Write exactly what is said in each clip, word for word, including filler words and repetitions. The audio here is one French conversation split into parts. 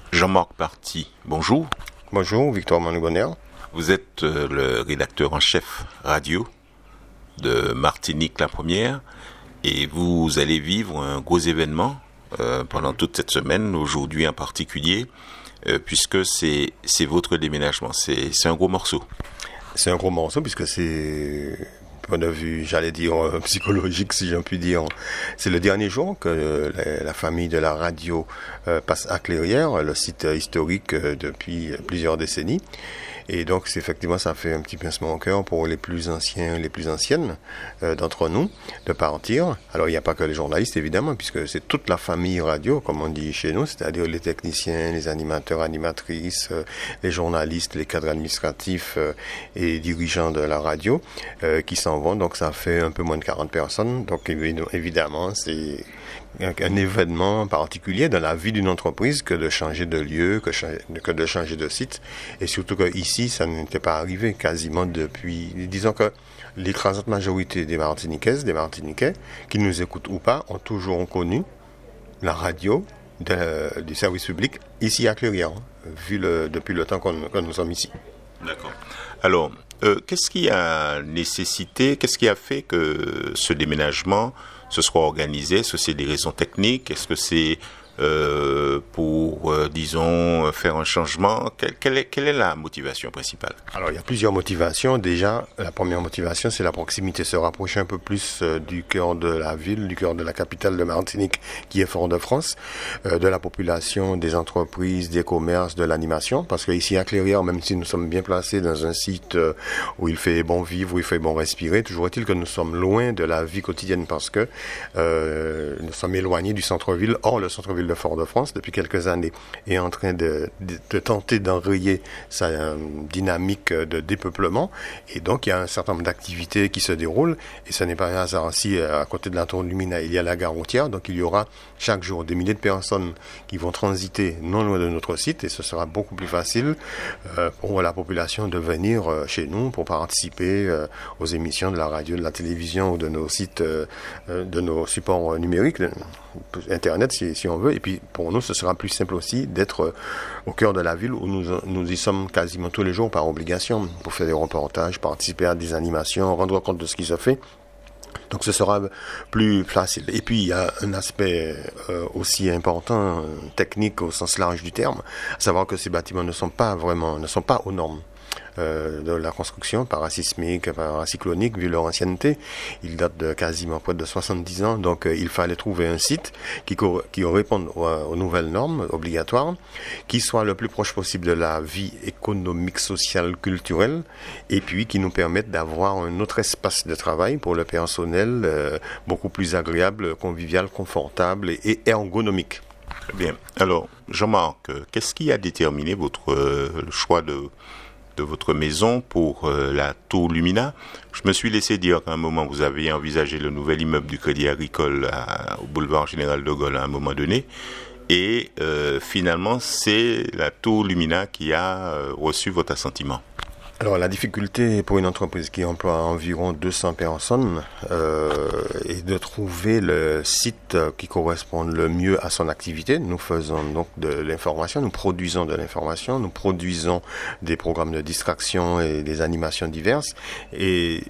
Jean-Marc Parti, bonjour. Bonjour, Victor Manougonner. Vous êtes euh, le rédacteur en chef radio de Martinique la Première et vous allez vivre un gros événement euh, pendant toute cette semaine, aujourd'hui en particulier, euh, puisque c'est, c'est votre déménagement. C'est, c'est un gros morceau. C'est un gros morceau puisque c'est, point de vue, j'allais dire, euh, psychologique, si j'en puis dire. C'est le dernier jour que euh, la, la famille de la radio euh, passe à Clairières, le site euh, historique euh, depuis plusieurs décennies. Et donc, c'est, effectivement, ça fait un petit pincement au cœur pour les plus anciens, les plus anciennes euh, d'entre nous, de partir. Alors, il n'y a pas que les journalistes, évidemment, puisque c'est toute la famille radio, comme on dit chez nous, c'est-à-dire les techniciens, les animateurs, animatrices, euh, les journalistes, les cadres administratifs euh, et dirigeants de la radio euh, qui s'en vont. Donc, ça fait un peu moins de quarante personnes. Donc, évidemment, c'est un, un événement particulier dans la vie d'une entreprise que de changer de lieu, que, que de changer de site. Et surtout que ici, ça n'était pas arrivé quasiment depuis... Disons que l'écrasante majorité des Martiniquaises, des Martiniquais, qui nous écoutent ou pas, ont toujours connu la radio de, du service public ici à Clairières, vu le, depuis le temps qu'on, que nous sommes ici. D'accord. Alors, euh, qu'est-ce qui a nécessité, qu'est-ce qui a fait que ce déménagement se soit organisé? Est-ce que c'est des raisons techniques? Est-ce que c'est euh, pour, euh, disons, faire un changement? quelle, quelle, est, quelle est la motivation principale? Alors, il y a plusieurs motivations. Déjà, la première motivation, c'est la proximité, se rapprocher un peu plus euh, du cœur de la ville, du cœur de la capitale de Martinique, qui est Fort-de-France, euh, de la population, des entreprises, des commerces, de l'animation. Parce que ici à Clairières, même si nous sommes bien placés dans un site euh, où il fait bon vivre, où il fait bon respirer, toujours est-il que nous sommes loin de la vie quotidienne parce que euh, nous sommes éloignés du centre-ville. Or, le centre-ville de Fort-de-France, depuis quelques années, est en train de, de, de tenter d'enrayer sa euh, dynamique de dépeuplement. Et donc, il y a un certain nombre d'activités qui se déroulent. Et ce n'est pas un hasard si, à côté de la tour Lumina, il y a la gare routière. Donc, il y aura chaque jour des milliers de personnes qui vont transiter non loin de notre site. Et ce sera beaucoup plus facile euh, pour la population de venir euh, chez nous pour participer euh, aux émissions de la radio, de la télévision ou de nos sites, euh, de nos supports numériques, Internet si, si on veut. Et puis pour nous, ce sera plus simple aussi d'être au cœur de la ville où nous, nous y sommes quasiment tous les jours par obligation pour faire des reportages, participer à des animations, rendre compte de ce qui se fait. Donc ce sera plus facile. Et puis il y a un aspect euh, aussi important, technique au sens large du terme, à savoir que ces bâtiments ne sont pas vraiment, ne sont pas aux normes Euh, de la construction parasismique, paracyclonique, vu leur ancienneté. Il date de quasiment près de soixante-dix ans, donc euh, il fallait trouver un site qui, co- qui réponde aux, aux nouvelles normes obligatoires, qui soit le plus proche possible de la vie économique, sociale, culturelle, et puis qui nous permette d'avoir un autre espace de travail pour le personnel, euh, beaucoup plus agréable, convivial, confortable et, et ergonomique. Très bien. Alors, Jean-Marc, qu'est-ce qui a déterminé votre euh, le choix de de votre maison pour euh, la tour Lumina? Je me suis laissé dire qu'à un moment, vous avez envisagé le nouvel immeuble du Crédit Agricole à, au boulevard Général de Gaulle à un moment donné. Et euh, finalement, c'est la tour Lumina qui a euh, reçu votre assentiment. Alors, la difficulté pour une entreprise qui emploie environ deux cents personnes euh, est de trouver le site qui correspond le mieux à son activité. Nous faisons donc de l'information, nous produisons de l'information, nous produisons des programmes de distraction et des animations diverses. Et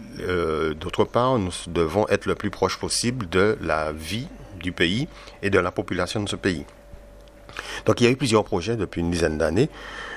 euh, d'autre part, nous devons être le plus proche possible de la vie du pays et de la population de ce pays. Donc, il y a eu plusieurs projets depuis une dizaine d'années.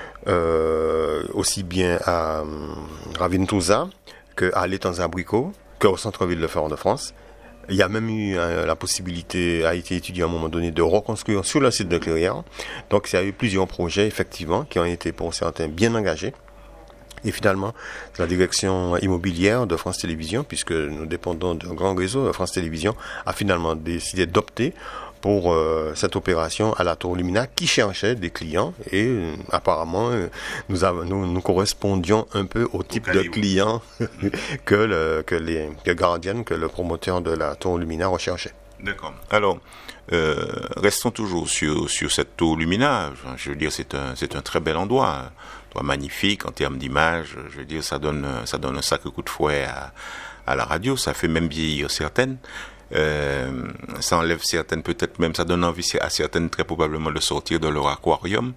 Euh, aussi bien à euh, Ravintouza qu'à l'Étang-Abricot, qu'au centre-ville de Fort-de-France. Il y a même eu euh, la possibilité, a été étudiée à un moment donné, de reconstruire sur le site de Clairières. Donc il y a eu plusieurs projets, effectivement, qui ont été pour certains bien engagés. Et finalement, la direction immobilière de France Télévisions, puisque nous dépendons d'un grand réseau, France Télévisions, a finalement décidé d'opter pour euh, cette opération à la Tour Lumina qui cherchait des clients et euh, apparemment euh, nous, avons, nous, nous correspondions un peu au type de clients que, le, que les que Guardian, que le promoteur de la Tour Lumina recherchait. D'accord. Alors, euh, restons toujours sur, sur cette Tour Lumina. Je veux dire, c'est un, c'est un très bel endroit, un endroit magnifique en termes d'image. Je veux dire, ça donne, ça donne un sacré coup de fouet à, à la radio. Ça fait même vieillir certaines. Euh, ça enlève certaines, peut-être même, ça donne envie à certaines très probablement de sortir de leur aquarium.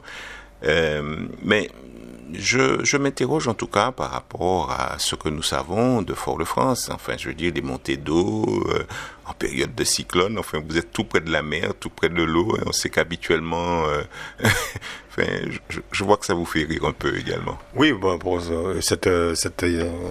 Euh, mais je, je m'interroge en tout cas par rapport à ce que nous savons de Fort-de-France. Enfin, je veux dire, des montées d'eau euh, en période de cyclone. Enfin, vous êtes tout près de la mer, tout près de l'eau. Et on sait qu'habituellement, euh, enfin, je, je vois que ça vous fait rire un peu également. Oui, bon, pour cette, cette,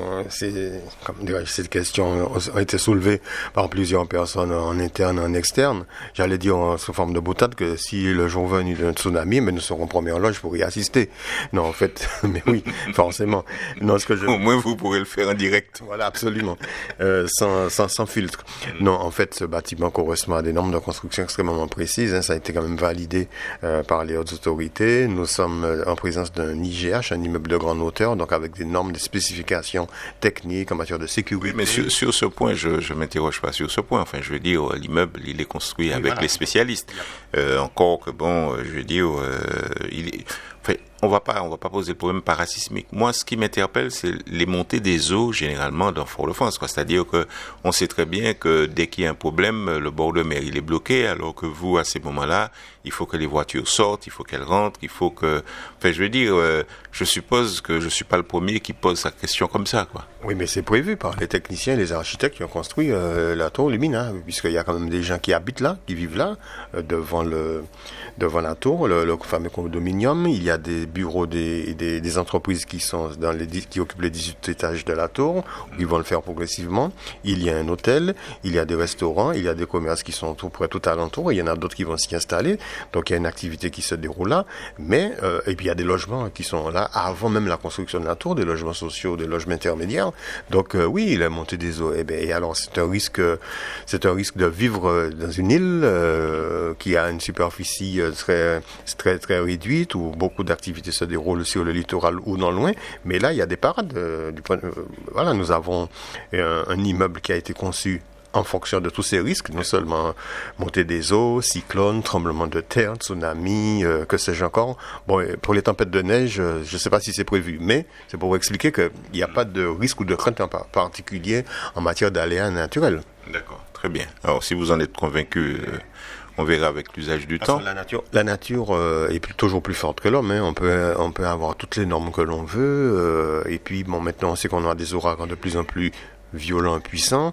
c'est, comme dirais-je, cette question a été soulevée par plusieurs personnes en interne et en externe. J'allais dire en, sous forme de boutade que si le jour venu d'un tsunami, mais nous serons premiers en loge pour y assister. Non, en fait, mais oui, forcément. Non, ce que je... Au moins, vous pourrez le faire en direct. Voilà, absolument. Euh, sans, sans, sans filtre. Non, en fait, ce bâtiment correspond à des normes de construction extrêmement précises. Hein. Ça a été quand même validé euh, par les hautes autorités. Nous sommes en présence d'un I G H, un immeuble de grande hauteur, donc avec des normes, des spécifications techniques en matière de sécurité. Oui, mais sur, sur ce point, je ne m'interroge pas sur ce point. Enfin, je veux dire, l'immeuble, il est construit oui, avec voilà. les spécialistes. Euh, encore que, bon, je veux dire, euh, il est... Enfin, on va pas, on va pas poser le problème parasismique. Moi, ce qui m'interpelle, c'est les montées des eaux, généralement, dans Fort-de-France, quoi. C'est-à-dire que, on sait très bien que dès qu'il y a un problème, le bord de mer, il est bloqué, alors que vous, à ces moments-là, il faut que les voitures sortent, il faut qu'elles rentrent, il faut que, enfin, je veux dire, euh, je suppose que je suis pas le premier qui pose sa question comme ça, quoi. Oui, mais c'est prévu par les techniciens et les architectes qui ont construit euh, la tour Lumina, puisqu'il y a quand même des gens qui habitent là, qui vivent là, euh, devant le, devant la tour, le, le fameux condominium. Il y a des bureaux des, des, des entreprises qui sont dans les, qui occupent les dix-huit étages de la tour, qui vont le faire progressivement. Il y a un hôtel, il y a des restaurants, il y a des commerces qui sont tout près, tout alentour. Il y en a d'autres qui vont s'y installer. Donc il y a une activité qui se déroule là. Mais, euh, et puis il y a des logements qui sont là avant même la construction de la tour, des logements sociaux, des logements intermédiaires. Donc euh, oui, la montée des eaux. Et, ben, et alors c'est un risque, c'est un risque de vivre dans une île euh, qui a une superficie très, très, très réduite où beaucoup d'activités se déroulent sur le littoral ou non loin. Mais là, il y a des parades. Euh, du point de, euh, voilà, nous avons un, un immeuble qui a été conçu en fonction de tous ces risques, non seulement montée des eaux, cyclones, tremblements de terre, tsunamis, euh, que sais-je encore. Bon, pour les tempêtes de neige, euh, je ne sais pas si c'est prévu, mais c'est pour vous expliquer qu'il n'y a pas de risque ou de crainte en particulier en matière d'aléas naturels. D'accord, très bien. Alors, si vous en êtes convaincu, euh, on verra avec l'usage du temps. La nature, la nature euh, est plus, toujours plus forte que l'homme. Hein. On peut, on peut avoir toutes les normes que l'on veut. Euh, et puis, bon, maintenant, on sait qu'on aura des ouragans de plus en plus violents et puissants.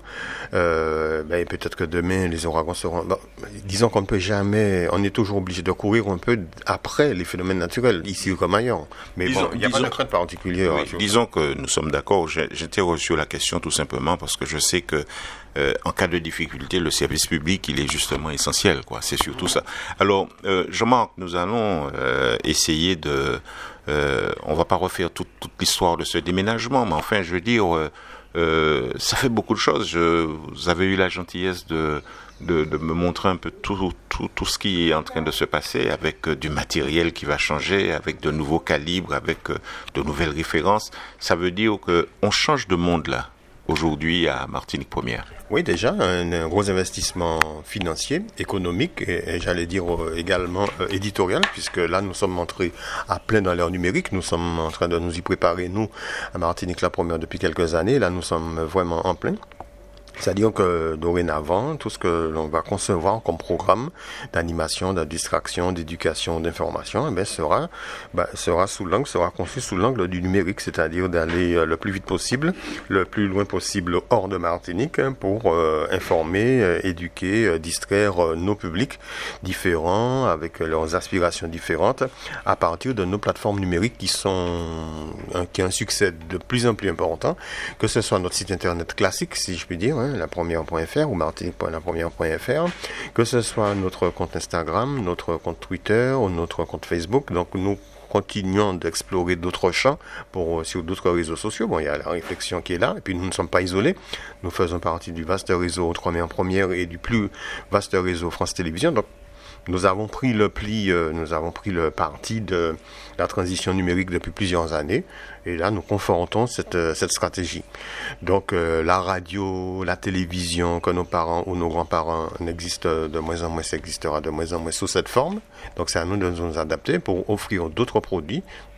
Euh, ben, peut-être que demain, les ouragans seront... Bon, disons qu'on ne peut jamais... On est toujours obligé de courir un peu après les phénomènes naturels, ici comme ailleurs. Mais disons, bon, il n'y a disons, pas de crainte particulière. Oui, disons que nous sommes d'accord. J'interroge sur la question tout simplement parce que je sais que Euh, en cas de difficulté, le service public, il est justement essentiel, quoi. C'est surtout ça. Alors, euh, Jean-Marc, nous allons euh, essayer de... Euh, on va pas refaire toute, toute l'histoire de ce déménagement, mais enfin, je veux dire, euh, euh, ça fait beaucoup de choses. Je, vous avez eu la gentillesse de, de, de me montrer un peu tout, tout, tout ce qui est en train de se passer, avec euh, du matériel qui va changer, avec de nouveaux calibres, avec euh, de nouvelles références. Ça veut dire que on change de monde, là, aujourd'hui, à Martinique Première. Oui, déjà, un, un gros investissement financier, économique et, et j'allais dire euh, également euh, éditorial, puisque là, nous sommes entrés à plein dans l'ère numérique. Nous sommes en train de nous y préparer, nous, à Martinique la Première, depuis quelques années. Là, nous sommes vraiment en plein. C'est-à-dire que dorénavant, tout ce que l'on va concevoir comme programme d'animation, de distraction, d'éducation, d'information, eh bien, sera, ben, sera sous l'angle, sera conçu sous l'angle du numérique, c'est-à-dire d'aller le plus vite possible, le plus loin possible hors de Martinique, hein, pour euh, informer, euh, éduquer, euh, distraire euh, nos publics différents, avec leurs aspirations différentes, à partir de nos plateformes numériques qui sont, hein, qui ont un succès de plus en plus important, que ce soit notre site internet classique, si je puis dire, hein, la première point f r ou martinique point la première point f r, que ce soit notre compte Instagram, notre compte Twitter ou notre compte Facebook. Donc nous continuons d'explorer d'autres champs pour, sur d'autres réseaux sociaux. Bon, il y a la réflexion qui est là, et puis nous ne sommes pas isolés. Nous faisons partie du vaste réseau trois mai en première et du plus vaste réseau France Télévisions. Donc nous avons pris le pli, euh, nous avons pris le parti de la transition numérique depuis plusieurs années, et là nous confortons cette cette stratégie. Donc euh, la radio, la télévision, que nos parents ou nos grands-parents n'existent de moins en moins, ça existera de moins en moins sous cette forme. Donc c'est à nous de nous adapter pour offrir d'autres produits,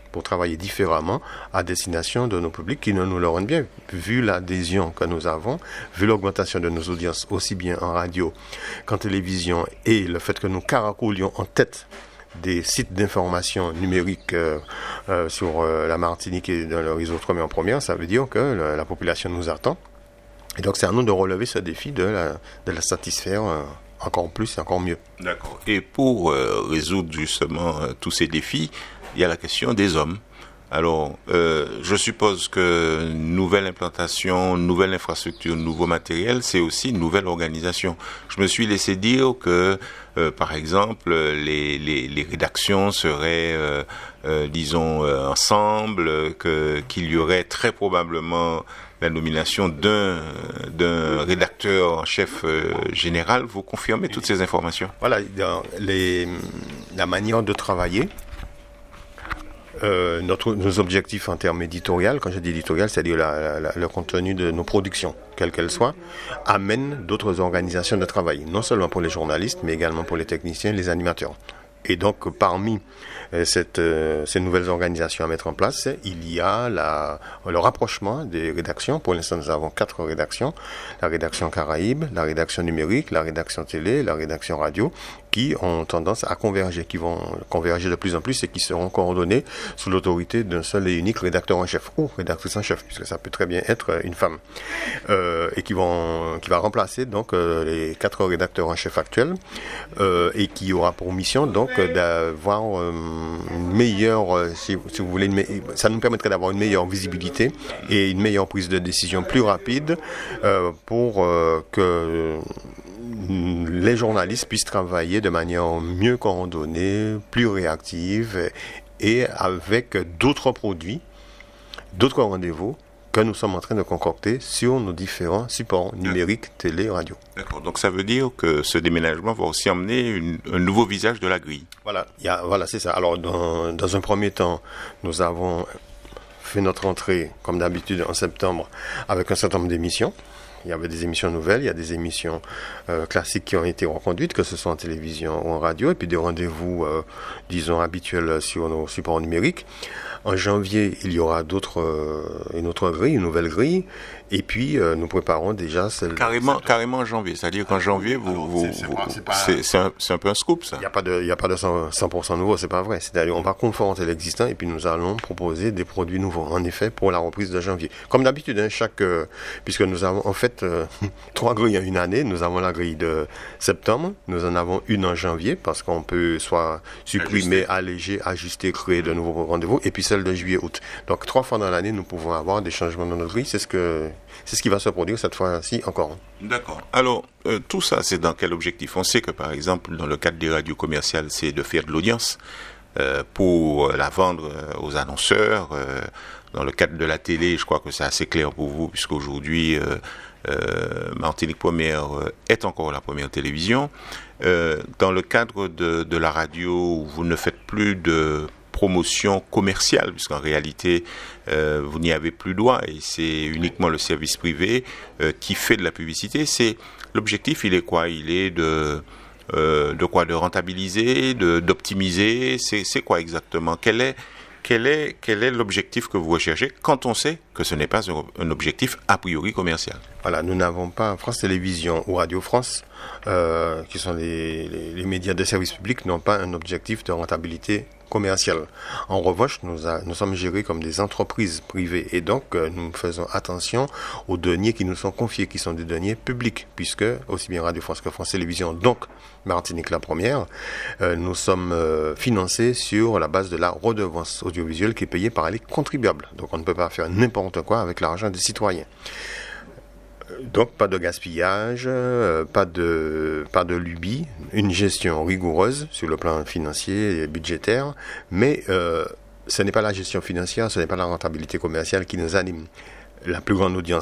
pour travailler différemment à destination de nos publics qui ne nous le rendent bien. Vu l'adhésion que nous avons, vu l'augmentation de nos audiences aussi bien en radio qu'en télévision et le fait que nous caracolions en tête des sites d'information numérique euh, euh, sur euh, la Martinique et dans le réseau Outre-mer en première, ça veut dire que le, la population nous attend. Et donc c'est à nous de relever ce défi de la, de la satisfaire euh, encore plus et encore mieux. D'accord. Et pour euh, résoudre justement euh, tous ces défis, il y a la question des hommes. Alors, euh, je suppose que nouvelle implantation, nouvelle infrastructure, nouveau matériel, c'est aussi une nouvelle organisation. Je me suis laissé dire que, euh, par exemple, les, les, les rédactions seraient, euh, euh, disons, euh, ensemble, que, qu'il y aurait très probablement la nomination d'un, d'un rédacteur en chef euh, général. Vous confirmez toutes ces informations? Voilà, dans les, la manière de travailler. Euh, notre, nos objectifs en termes éditorial, quand je dis éditorial, c'est-à-dire la, la, le contenu de nos productions, quelles qu'elles soient, amène d'autres organisations de travail, non seulement pour les journalistes, mais également pour les techniciens et les animateurs. Et donc, parmi euh, cette, euh, ces nouvelles organisations à mettre en place, il y a la, le rapprochement des rédactions. Pour l'instant, nous avons quatre rédactions. La rédaction Caraïbes, la rédaction numérique, la rédaction télé, la rédaction radio, qui ont tendance à converger, qui vont converger de plus en plus et qui seront coordonnées sous l'autorité d'un seul et unique rédacteur en chef, ou rédactrice en chef, puisque ça peut très bien être une femme, euh, et qui vont, qui va remplacer donc euh, les quatre rédacteurs en chef actuels, euh, et qui aura pour mission donc d'avoir euh, une meilleure, euh, si, si vous voulez, une me- ça nous permettrait d'avoir une meilleure visibilité et une meilleure prise de décision plus rapide euh, pour euh, que les journalistes puissent travailler de manière mieux coordonnée, plus réactive et avec d'autres produits, d'autres rendez-vous que nous sommes en train de concocter sur nos différents supports numériques, télé, radio. D'accord. Donc ça veut dire que ce déménagement va aussi emmener une, un nouveau visage de la grille. Voilà, il y a, voilà, c'est ça. Alors dans, dans un premier temps, nous avons fait notre entrée, comme d'habitude, en septembre, avec un certain nombre d'émissions. Il y avait des émissions nouvelles, il y a des émissions euh, classiques qui ont été reconduites, que ce soit en télévision ou en radio, et puis des rendez-vous, euh, disons, habituels sur nos supports numériques. En janvier, il y aura d'autres, euh, une autre grille, une nouvelle grille, et puis euh, nous préparons déjà celle... Carrément, celle... carrément en janvier, c'est-à-dire qu'en janvier, vous, Alors, vous, c'est, c'est vous pas, c'est, pas... c'est, c'est, un, c'est un peu un scoop, ça. Il n'y a pas de, il y a pas de cent pour cent nouveau, c'est pas vrai. C'est-à-dire, on va conforter l'existant et puis nous allons proposer des produits nouveaux. En effet, pour la reprise de janvier. Comme d'habitude, hein, chaque, euh, puisque nous avons en fait euh, trois grilles en une année. Nous avons la grille de septembre, nous en avons une en janvier parce qu'on peut soit supprimer, ajuster, alléger, ajuster, créer de nouveaux rendez-vous, et puis celle de juillet-août. Donc trois fois dans l'année, nous pouvons avoir des changements dans notre grille. C'est ce que, c'est ce qui va se produire cette fois-ci encore. D'accord. Alors, euh, tout ça, c'est dans quel objectif? On sait que, par exemple, dans le cadre des radios commerciales, c'est de faire de l'audience euh, pour la vendre euh, aux annonceurs. Euh, dans le cadre de la télé, je crois que c'est assez clair pour vous, puisqu'aujourd'hui, euh, euh, Martinique Première euh, est encore la première télévision. Euh, dans le cadre de, de la radio, vous ne faites plus de promotion commerciale, puisqu'en réalité, euh, vous n'y avez plus droit et c'est uniquement le service privé euh, qui fait de la publicité. C'est, l'objectif, il est quoi? Il est de, euh, de quoi? De rentabiliser, de, d'optimiser? C'est, c'est quoi exactement? Quel est, quel est, quel est l'objectif que vous recherchez quand on sait que ce n'est pas un, un objectif a priori commercial? Voilà, nous n'avons pas, France Télévisions ou Radio France, euh, qui sont les, les, les médias de service public, n'ont pas un objectif de rentabilité commerciale. En revanche, nous, a, nous sommes gérés comme des entreprises privées et donc euh, nous faisons attention aux deniers qui nous sont confiés, qui sont des deniers publics, puisque aussi bien Radio France que France Télévisions, donc Martinique la première, euh, nous sommes euh, financés sur la base de la redevance audiovisuelle qui est payée par les contribuables. Donc on ne peut pas faire n'importe quoi avec l'argent des citoyens. Donc pas de gaspillage, euh, pas de pas de lubie, une gestion rigoureuse sur le plan financier et budgétaire, mais euh, ce n'est pas la gestion financière, ce n'est pas la rentabilité commerciale qui nous anime. La plus grande audience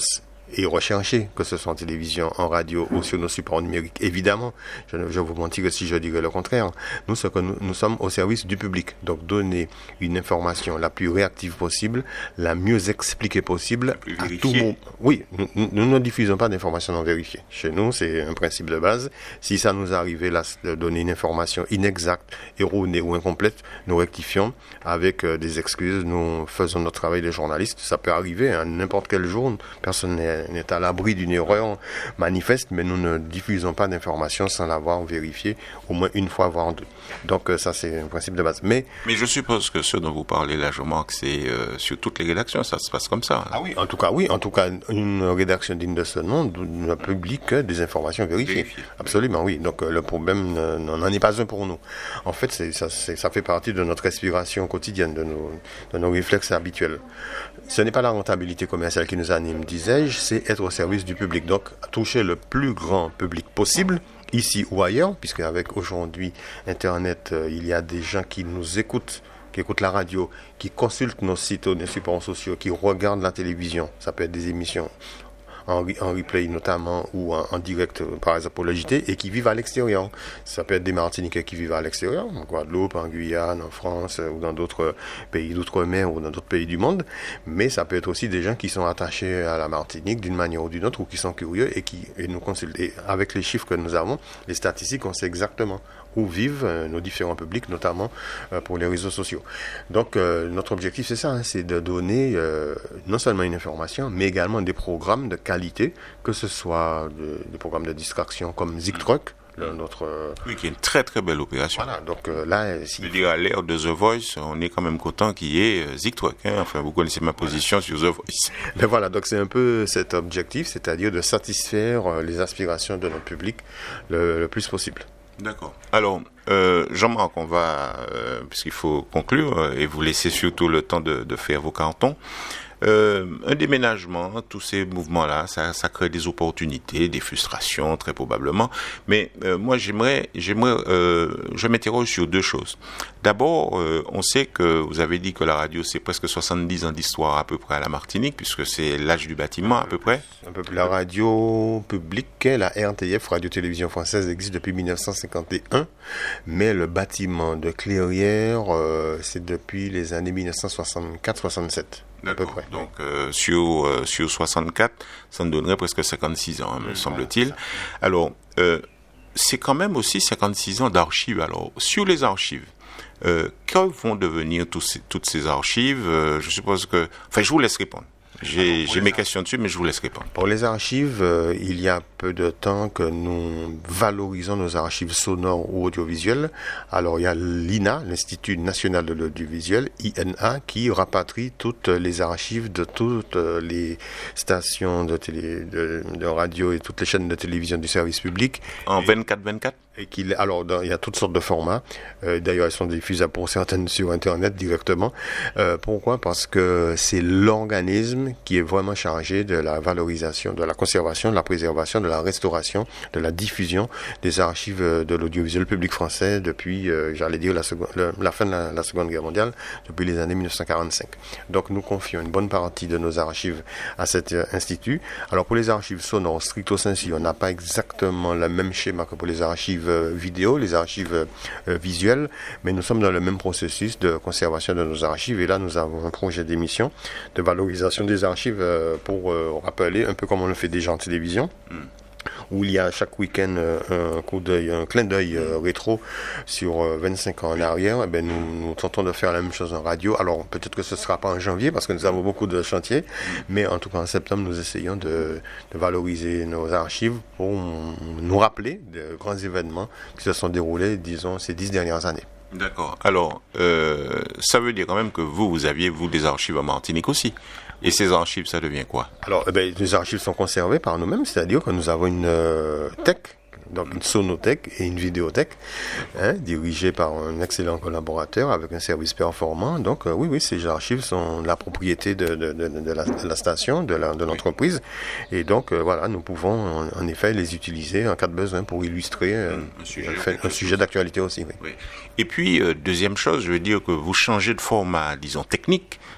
et rechercher, que ce soit en télévision, en radio ou sur nos supports numériques. Évidemment, je ne vais vous mentir si je dirais le contraire. Nous, ce que nous, nous sommes au service du public. Donc, donner une information la plus réactive possible, la mieux expliquée possible, à tout moment. Oui, nous, nous, nous ne diffusons pas d'informations non vérifiées. Chez nous, c'est un principe de base. Si ça nous arrivait là, de donner une information inexacte, erronée ou incomplète, nous rectifions avec euh, des excuses. Nous faisons notre travail de journaliste. Ça peut arriver, hein, n'importe quel jour. Personne n'est n'est à l'abri d'une erreur manifeste, mais nous ne diffusons pas d'informations sans l'avoir vérifiée au moins une fois, voire deux. Donc ça, c'est un principe de base. Mais, mais je suppose que ce dont vous parlez là, je manque, c'est euh, sur toutes les rédactions, ça se passe comme ça. Hein. Ah oui, en tout cas, oui. En tout cas, une rédaction digne de ce nom ne publie que des informations vérifiées. Vérifié. Absolument, oui. Donc le problème n'en est pas un pour nous. En fait, c'est, ça, c'est, ça fait partie de notre respiration quotidienne, de nos, de nos réflexes habituels. Ce n'est pas la rentabilité commerciale qui nous anime, disais-je, c'est être au service du public. Donc, toucher le plus grand public possible, ici ou ailleurs, puisque avec aujourd'hui Internet, euh, il y a des gens qui nous écoutent, qui écoutent la radio, qui consultent nos sites, nos supports sociaux, qui regardent la télévision. Ça peut être des émissions en, en replay notamment ou en, en direct, par exemple pour le J T, et qui vivent à l'extérieur. Ça peut être des Martiniquais qui vivent à l'extérieur, en Guadeloupe, en Guyane, en France, ou dans d'autres pays d'outre-mer ou dans d'autres pays du monde. Mais ça peut être aussi des gens qui sont attachés à la Martinique d'une manière ou d'une autre, ou qui sont curieux et qui et nous consultent. Et avec les chiffres que nous avons, les statistiques, on sait exactement où vivent euh, nos différents publics, notamment euh, pour les réseaux sociaux. Donc, euh, notre objectif, c'est ça, hein, c'est de donner euh, non seulement une information, mais également des programmes de qualité, que ce soit de, des programmes de distraction comme ZikTruck, le, notre... Euh, oui, qui est une très très belle opération. Voilà, donc euh, là... Si... Je veux dire, à l'ère de The Voice, on est quand même content qu'il y ait euh, ZikTruck. Hein, enfin, vous connaissez ma position sur The Voice. Mais voilà, donc c'est un peu cet objectif, c'est-à-dire de satisfaire euh, les aspirations de notre public le, le plus possible. D'accord. Alors, euh, Jean-Marc, on va, euh, puisqu'il faut conclure, euh, et vous laisser surtout le temps de, de faire vos cantons. Euh, un déménagement, tous ces mouvements-là, ça, ça crée des opportunités, des frustrations, très probablement. Mais euh, moi, j'aimerais, j'aimerais, euh, je m'interroge sur deux choses. D'abord, euh, on sait que vous avez dit que la radio, c'est presque soixante-dix ans d'histoire à peu près à la Martinique, puisque c'est l'âge du bâtiment à peu près. Un peu plus. La radio publique, la R T F, Radio-Télévision Française, existe depuis dix-neuf cent cinquante et un, mais le bâtiment de Clairière, euh, c'est depuis les années dix-neuf cent soixante-quatre soixante-sept. D'accord. Donc euh, sur euh, sur soixante-quatre, ça nous donnerait presque cinquante-six ans, hein, me mmh, semble-t-il. Alors, euh, c'est quand même aussi cinquante-six ans d'archives. Alors, sur les archives, euh, que vont devenir tous ces, toutes ces archives euh, Je suppose que... Enfin, je vous laisse répondre. J'ai, j'ai mes questions dessus, mais je vous laisse répondre. Pour les archives, euh, il y a peu de temps que nous valorisons nos archives sonores ou audiovisuelles. Alors, il y a l'I N A, l'Institut National de l'Audiovisuel, I N A, qui rapatrie toutes les archives de toutes les stations de, télé, de, de radio et toutes les chaînes de télévision du service public. En vingt-quatre vingt-quatre Et qu'il, alors, dans, il y a toutes sortes de formats. Euh, d'ailleurs, elles sont diffusables pour certaines sur Internet directement. Euh, pourquoi ? Parce que c'est l'organisme qui est vraiment chargé de la valorisation, de la conservation, de la préservation, de la restauration, de la diffusion des archives de l'audiovisuel public français depuis, euh, j'allais dire, la, seconde, la, la fin de la, la Seconde Guerre mondiale, depuis les années dix-neuf cent quarante-cinq. Donc, nous confions une bonne partie de nos archives à cet euh, institut. Alors, pour les archives sonores, stricto sensu, on n'a pas exactement le même schéma que pour les archives euh, vidéo, les archives euh, visuelles, mais nous sommes dans le même processus de conservation de nos archives. Et là, nous avons un projet d'émission de valorisation des archives euh, pour euh, rappeler, un peu comme on le fait déjà en télévision, mm. où il y a chaque week-end euh, un coup d'œil, un clin d'œil euh, rétro sur euh, vingt-cinq ans en arrière. Et bien, nous, nous tentons de faire la même chose en radio. Alors, peut-être que ce ne sera pas en janvier, parce que nous avons beaucoup de chantiers, mm. mais en tout cas, en septembre, nous essayons de, de valoriser nos archives pour nous rappeler de grands événements qui se sont déroulés, disons, ces dix dernières années. D'accord. Alors, euh, ça veut dire quand même que vous, vous aviez, vous, des archives en Martinique aussi. Et ces archives, ça devient quoi ? Alors, eh bien, les archives sont conservées par nous-mêmes, c'est-à-dire que nous avons une euh, tech, donc une sonothèque et une vidéothèque, hein, dirigée par un excellent collaborateur avec un service performant. Donc, euh, oui, oui, ces archives sont la propriété de, de, de, de, la, de la station, de, la, de l'entreprise. Et donc, euh, voilà, nous pouvons en, en effet les utiliser en cas de besoin pour illustrer euh, un, sujet, fait, un sujet d'actualité aussi. Oui. Oui. Et puis, euh, deuxième chose, je veux dire que vous changez de format, disons, technique.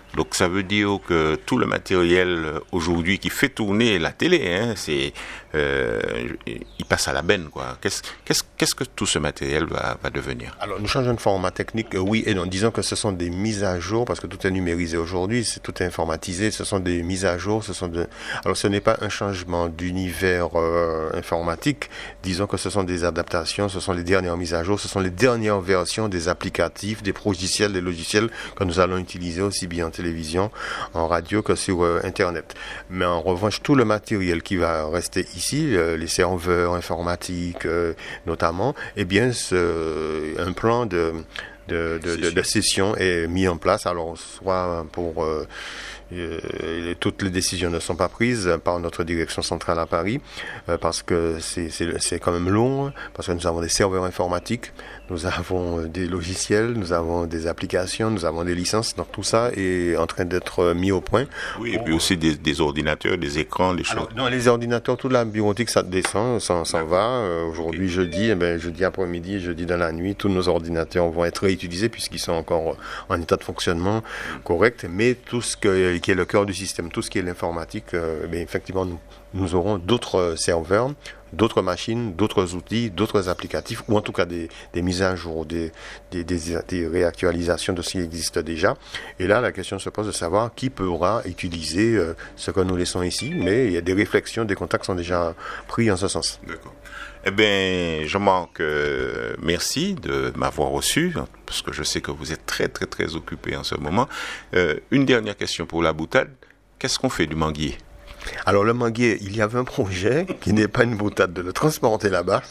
Donc ça veut dire que tout le matériel aujourd'hui qui fait tourner la télé, hein, c'est, euh, il passe à la benne, quoi. Qu'est-ce, qu'est-ce, qu'est-ce que tout ce matériel va, va devenir? Alors nous changeons de format technique, euh, oui et non. Disons que ce sont des mises à jour, parce que tout est numérisé aujourd'hui, c'est tout est informatisé. Ce sont des mises à jour. Ce sont de... Alors ce n'est pas un changement d'univers euh, informatique. Disons que ce sont des adaptations, ce sont les dernières mises à jour, ce sont les dernières versions des applicatifs, des logiciels, des logiciels que nous allons utiliser aussi bien en télévision, en radio que sur euh, Internet. Mais en revanche, tout le matériel qui va rester ici, euh, les serveurs informatiques euh, notamment, eh bien, ce, un plan de, de, de, de, de session est mis en place. Alors, soit pour... Euh, Euh, toutes les décisions ne sont pas prises par notre direction centrale à Paris euh, parce que c'est, c'est, c'est quand même long, parce que nous avons des serveurs informatiques, nous avons des logiciels, nous avons des applications, nous avons des licences, donc tout ça est en train d'être mis au point. Oui, et puis aussi des, des ordinateurs, des écrans, des choses. Alors, non, les ordinateurs, toute la bureautique, ça descend, ça s'en va. Euh, aujourd'hui, okay. jeudi, eh ben, jeudi après-midi, jeudi dans la nuit, tous nos ordinateurs vont être réutilisés puisqu'ils sont encore en état de fonctionnement correct, mais tout ce que qui est le cœur du système, tout ce qui est l'informatique, euh, bien, effectivement, nous, nous aurons d'autres serveurs, d'autres machines, d'autres outils, d'autres applicatifs, ou en tout cas des, des mises à jour, des, des, des, des réactualisations de ce qui existe déjà. Et là, la question se pose de savoir qui pourra utiliser euh, ce que nous laissons ici, mais il y a des réflexions, des contacts sont déjà pris en ce sens. D'accord. Eh bien, Jean-Marc, euh, merci de m'avoir reçu, parce que je sais que vous êtes très, très, très occupé en ce moment. Euh, une dernière question pour la boutade. Qu'est-ce qu'on fait du manguier? Alors, le manguier, il y avait un projet qui n'est pas une boutade de le transporter là-bas.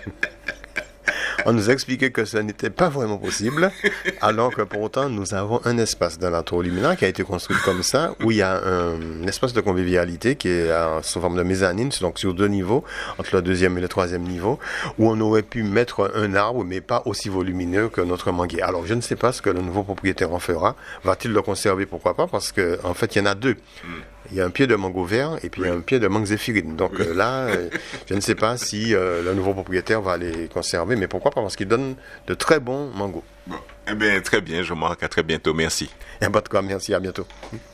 On nous a expliqué que ce n'était pas vraiment possible, alors que pour autant, nous avons un espace dans la tour Lumina qui a été construit comme ça, où il y a un, un espace de convivialité qui est en, sous forme de mezzanine, donc sur deux niveaux, entre le deuxième et le troisième niveau, où on aurait pu mettre un arbre, mais pas aussi volumineux que notre manguier. Alors, je ne sais pas ce que le nouveau propriétaire en fera. Va-t-il le conserver? Pourquoi pas? Parce que, en fait, il y en a deux. Il y a un pied de mango vert et puis oui. il y a un pied de mangue zéphirine. Donc oui. euh, là, euh, je ne sais pas si euh, le nouveau propriétaire va les conserver, mais pourquoi pas? Parce qu'il donne de très bons mangos. Bon. Eh bien, très bien, Jean-Marc. À très bientôt. Merci. Et pas de quoi. Merci. À bientôt.